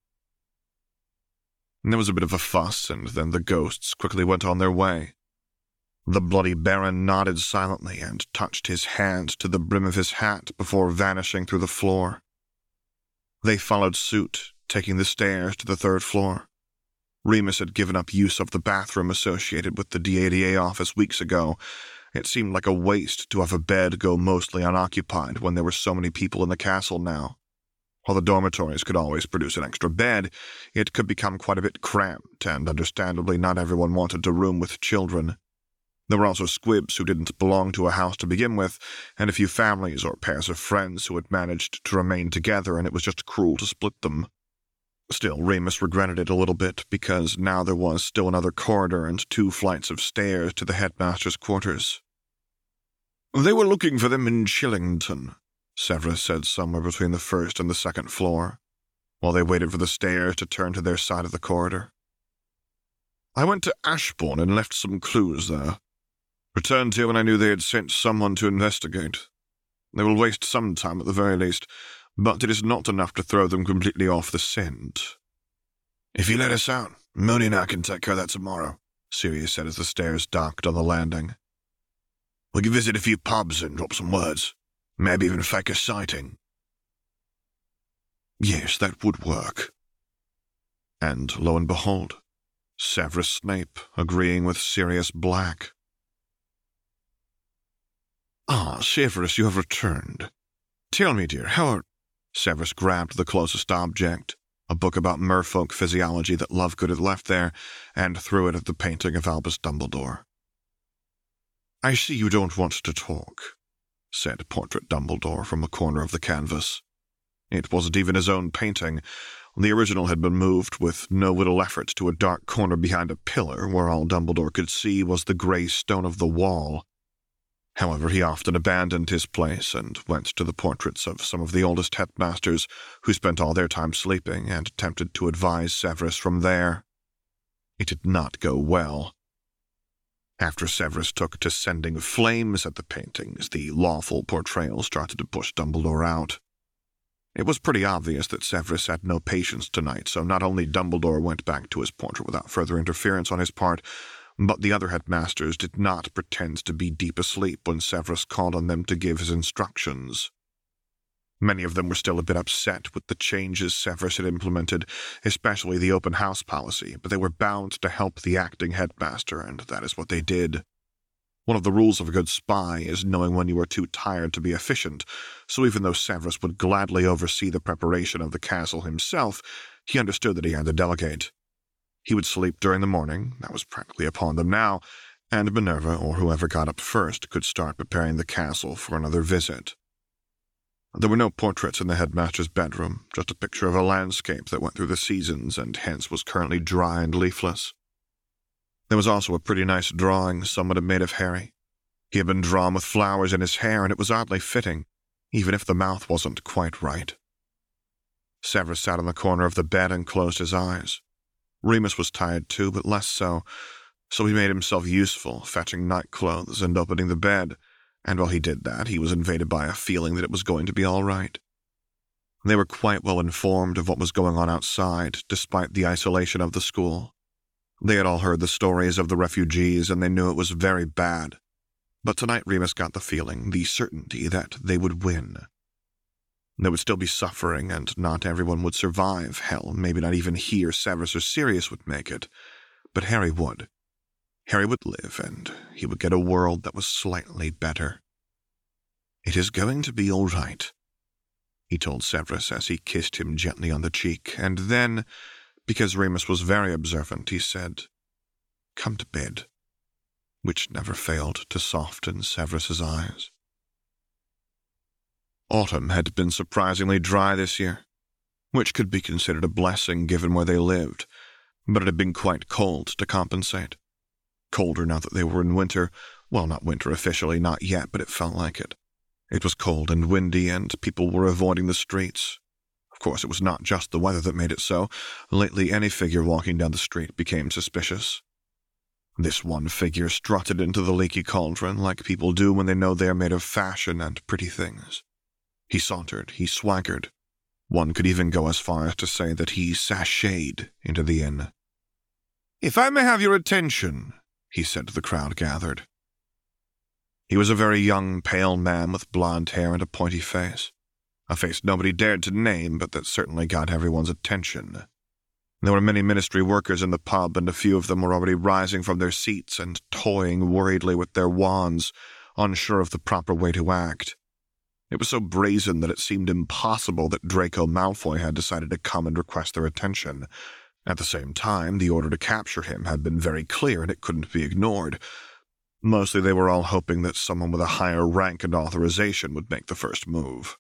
There was a bit of a fuss, and then the ghosts quickly went on their way. The bloody Baron nodded silently and touched his hand to the brim of his hat before vanishing through the floor. They followed suit, taking the stairs to the 3rd floor. Remus had given up use of the bathroom associated with the DADA office weeks ago. It seemed like a waste to have a bed go mostly unoccupied when there were so many people in the castle now. While the dormitories could always produce an extra bed, it could become quite a bit cramped, and understandably not everyone wanted to room with children. There were also squibs who didn't belong to a house to begin with, and a few families or pairs of friends who had managed to remain together, and it was just cruel to split them. Still, Remus regretted it a little bit, because now there was still another corridor and 2 flights of stairs to the headmaster's quarters. "They were looking for them in Chillington," Severus said somewhere between the 1st and the 2nd floor, while they waited for the stairs to turn to their side of the corridor. I went to Ashbourne and left some clues there. Returned here when I knew they had sent someone to investigate. They will waste some time at the very least, but it is not enough to throw them completely off the scent. If you let us out, Mooney and I can take care of that tomorrow, Sirius said as the stairs docked on the landing. We can visit a few pubs and drop some words. Maybe even fake a sighting. Yes, that would work. And lo and behold, Severus Snape agreeing with Sirius Black. Ah, Severus, you have returned. Tell me, dear, how are... Severus grabbed the closest object, a book about merfolk physiology that Lovegood had left there, and threw it at the painting of Albus Dumbledore. I see you don't want to talk, said Portrait Dumbledore from a corner of the canvas. It wasn't even his own painting. The original had been moved with no little effort to a dark corner behind a pillar where all Dumbledore could see was the grey stone of the wall. However, he often abandoned his place and went to the portraits of some of the oldest headmasters who spent all their time sleeping and attempted to advise Severus from there. It did not go well. After Severus took to sending flames at the paintings, the lawful portrayal started to push Dumbledore out. It was pretty obvious that Severus had no patience tonight, so not only Dumbledore went back to his portrait without further interference on his part, but the other headmasters did not pretend to be deep asleep when Severus called on them to give his instructions. Many of them were still a bit upset with the changes Severus had implemented, especially the open house policy, but they were bound to help the acting headmaster, and that is what they did. One of the rules of a good spy is knowing when you are too tired to be efficient, so even though Severus would gladly oversee the preparation of the castle himself, he understood that he had to delegate. He would sleep during the morning, that was practically upon them now, and Minerva, or whoever got up first, could start preparing the castle for another visit. There were no portraits in the headmaster's bedroom, just a picture of a landscape that went through the seasons and hence was currently dry and leafless. There was also a pretty nice drawing someone had made of Harry. He had been drawn with flowers in his hair, and it was oddly fitting, even if the mouth wasn't quite right. Severus sat on the corner of the bed and closed his eyes. Remus was tired too, but less so he made himself useful, fetching nightclothes and opening the bed, and while he did that, he was invaded by a feeling that it was going to be all right. They were quite well informed of what was going on outside, despite the isolation of the school. They had all heard the stories of the refugees, and they knew it was very bad. But tonight Remus got the feeling, the certainty, that they would win. There would still be suffering, and not everyone would survive. Hell, maybe not even he or Severus or Sirius would make it. But Harry would. Harry would live, and he would get a world that was slightly better. It is going to be all right, he told Severus as he kissed him gently on the cheek, and then, because Remus was very observant, he said, "Come to bed," which never failed to soften Severus's eyes. Autumn had been surprisingly dry this year, which could be considered a blessing given where they lived, but it had been quite cold to compensate. Colder now that they were in winter. Well, not winter officially, not yet, but it felt like it. It was cold and windy, and people were avoiding the streets. Of course, it was not just the weather that made it so. Lately, any figure walking down the street became suspicious. This one figure strutted into the leaky cauldron like people do when they know they are made of fashion and pretty things. He sauntered, he swaggered. One could even go as far as to say that he sashayed into the inn. "If I may have your attention," he said to the crowd gathered. He was a very young, pale man with blonde hair and a pointy face. A face nobody dared to name, but that certainly got everyone's attention. There were many ministry workers in the pub, and a few of them were already rising from their seats and toying worriedly with their wands, unsure of the proper way to act. It was so brazen that it seemed impossible that Draco Malfoy had decided to come and request their attention. At the same time, the order to capture him had been very clear, and it couldn't be ignored. Mostly they were all hoping that someone with a higher rank and authorization would make the first move.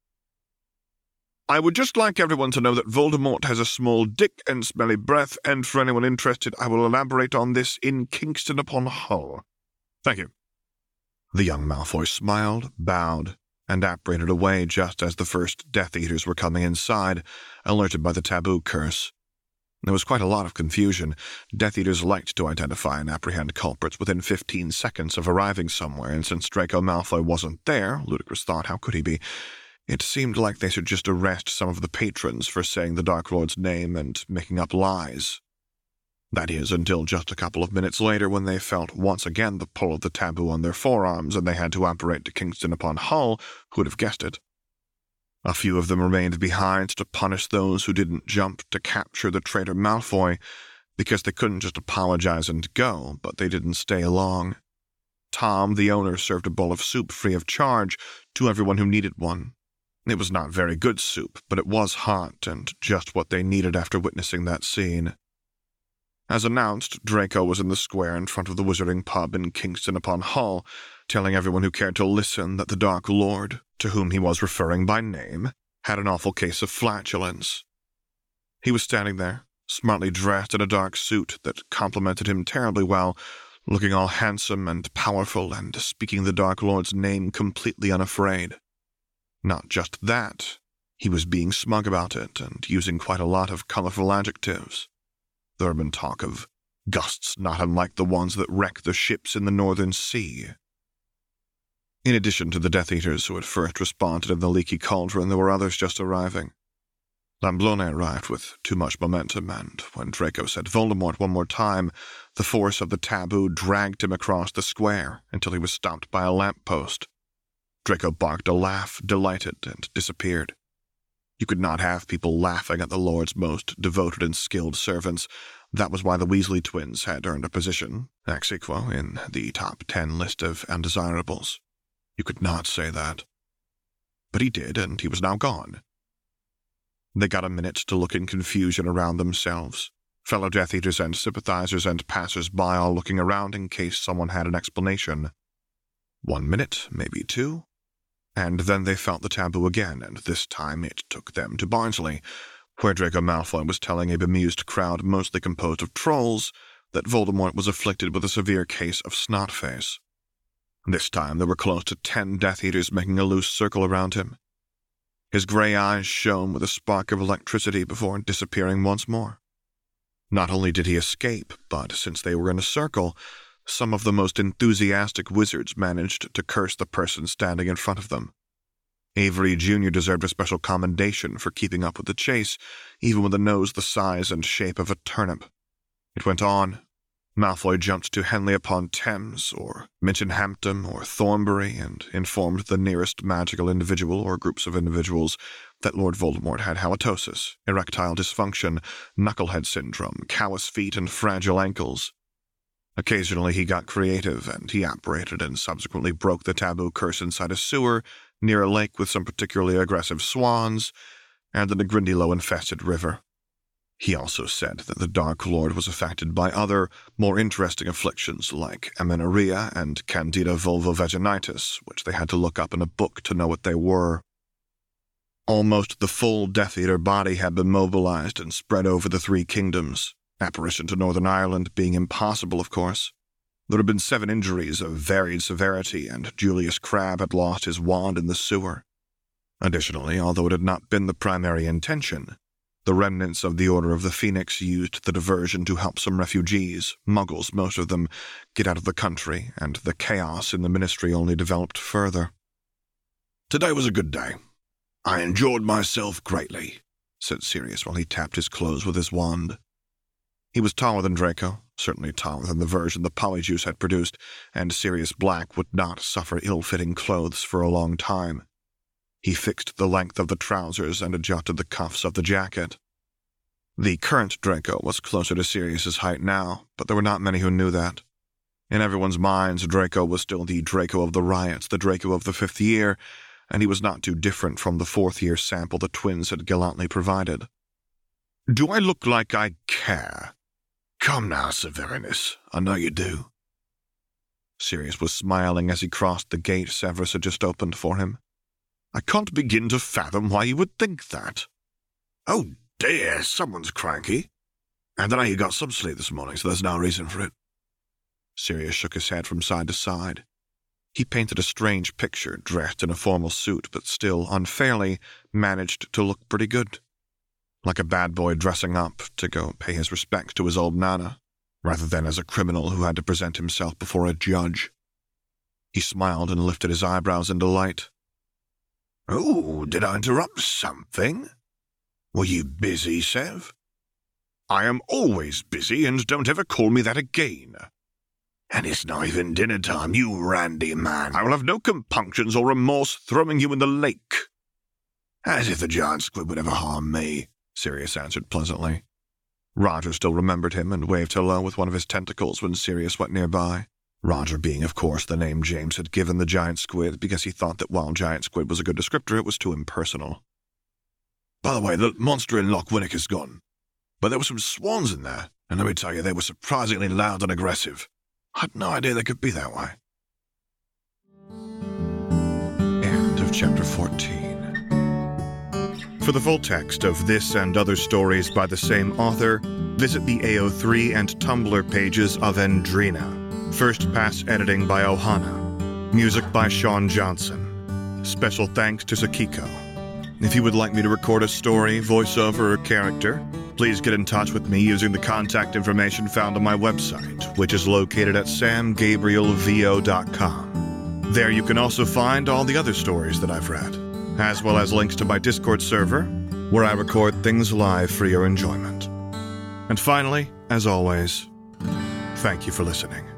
"I would just like everyone to know that Voldemort has a small dick and smelly breath, and for anyone interested, I will elaborate on this in Kingston upon Hull. Thank you." The young Malfoy smiled, bowed, and apparated away just as the first Death Eaters were coming inside, alerted by the taboo curse. There was quite a lot of confusion. Death Eaters liked to identify and apprehend culprits within 15 seconds of arriving somewhere, and since Draco Malfoy wasn't there, Ludicrous thought, how could he be? It seemed like they should just arrest some of the patrons for saying the Dark Lord's name and making up lies. That is, until just a couple of minutes later when they felt once again the pull of the taboo on their forearms and they had to operate to Kingston upon Hull. Who would have guessed it? A few of them remained behind to punish those who didn't jump to capture the traitor Malfoy, because they couldn't just apologize and go, but they didn't stay long. Tom, the owner, served a bowl of soup free of charge to everyone who needed one. It was not very good soup, but it was hot and just what they needed after witnessing that scene. As announced, Draco was in the square in front of the Wizarding Pub in Kingston upon Hull, telling everyone who cared to listen that the Dark Lord, to whom he was referring by name, had an awful case of flatulence. He was standing there, smartly dressed in a dark suit that complemented him terribly well, looking all handsome and powerful and speaking the Dark Lord's name completely unafraid. Not just that, he was being smug about it and using quite a lot of colorful adjectives. There had been talk of gusts not unlike the ones that wreck the ships in the Northern Sea. In addition to the Death Eaters who had first responded in the leaky cauldron, there were others just arriving. Lamblone arrived with too much momentum, and when Draco said Voldemort one more time, the force of the taboo dragged him across the square until he was stopped by a lamppost. Draco barked a laugh, delighted, and disappeared. You could not have people laughing at the Lord's most devoted and skilled servants. That was why the Weasley twins had earned a position, ex aequo, in the top 10 list of undesirables. You could not say that. But he did, and he was now gone. They got a minute to look in confusion around themselves, fellow Death Eaters and sympathizers and passers-by all looking around in case someone had an explanation. 1 minute, maybe 2. And then they felt the taboo again, and this time it took them to Barnsley, where Draco Malfoy was telling a bemused crowd mostly composed of trolls that Voldemort was afflicted with a severe case of snotface. This time there were close to 10 Death Eaters making a loose circle around him. His gray eyes shone with a spark of electricity before disappearing once more. Not only did he escape, but since they were in a circle, some of the most enthusiastic wizards managed to curse the person standing in front of them. Avery Jr. deserved a special commendation for keeping up with the chase, even with a nose the size and shape of a turnip. It went on. Malfoy jumped to Henley-upon-Thames, or Minchinhampton, or Thornbury, and informed the nearest magical individual or groups of individuals that Lord Voldemort had halitosis, erectile dysfunction, knucklehead syndrome, callous feet, and fragile ankles. Occasionally he got creative, and he operated and subsequently broke the taboo curse inside a sewer near a lake with some particularly aggressive swans and the Negrindilo-infested river. He also said that the Dark Lord was affected by other, more interesting afflictions like amenorrhea and candida vulvovaginitis, which they had to look up in a book to know what they were. Almost the full Death Eater body had been mobilized and spread over the 3 kingdoms, apparition to Northern Ireland being impossible, of course. There had been 7 injuries of varied severity, and Julius Crabbe had lost his wand in the sewer. Additionally, although it had not been the primary intention, the remnants of the Order of the Phoenix used the diversion to help some refugees, muggles most of them, get out of the country, and the chaos in the ministry only developed further. "Today was a good day. I enjoyed myself greatly," said Sirius while he tapped his clothes with his wand. He was taller than Draco, certainly taller than the version the Polyjuice had produced, and Sirius Black would not suffer ill-fitting clothes for a long time. He fixed the length of the trousers and adjusted the cuffs of the jacket. The current Draco was closer to Sirius's height now, but there were not many who knew that. In everyone's minds, Draco was still the Draco of the riots, the Draco of the 5th year, and he was not too different from the 4th-year sample the twins had gallantly provided. "Do I look like I care? Come now, Severinus, I know you do." Sirius was smiling as he crossed the gate Severus had just opened for him. "I can't begin to fathom why you would think that." "Oh dear, someone's cranky. And I know you got some sleep this morning, so there's no reason for it." Sirius shook his head from side to side. He painted a strange picture, dressed in a formal suit, but still, unfairly, managed to look pretty good. like a bad boy dressing up to go pay his respects to his old nana, rather than as a criminal who had to present himself before a judge. He smiled and lifted his eyebrows in delight. "Oh, did I interrupt something? Were you busy, Sev?" "I am always busy, and don't ever call me that again." "And it's not even dinner time, you randy man." "I will have no compunctions or remorse throwing you in the lake." "As if the giant squid would ever harm me," Sirius answered pleasantly. Roger still remembered him and waved hello with one of his tentacles when Sirius went nearby. Roger being, of course, the name James had given the giant squid because he thought that while giant squid was a good descriptor, it was too impersonal. "By the way, the monster in Loch Winnock is gone. But there were some swans in there, and let me tell you, they were surprisingly loud and aggressive. I had no idea they could be that way." End of Chapter 14. For the full text of this and other stories by the same author, visit the AO3 and Tumblr pages of Endrina. First pass editing by Ohana. Music by Sean Johnson. Special thanks to Sakiko. If you would like me to record a story, voiceover, or character, please get in touch with me using the contact information found on my website, which is located at samgabrielvo.com. There you can also find all the other stories that I've read, as well as links to my Discord server, where I record things live for your enjoyment. And finally, as always, thank you for listening.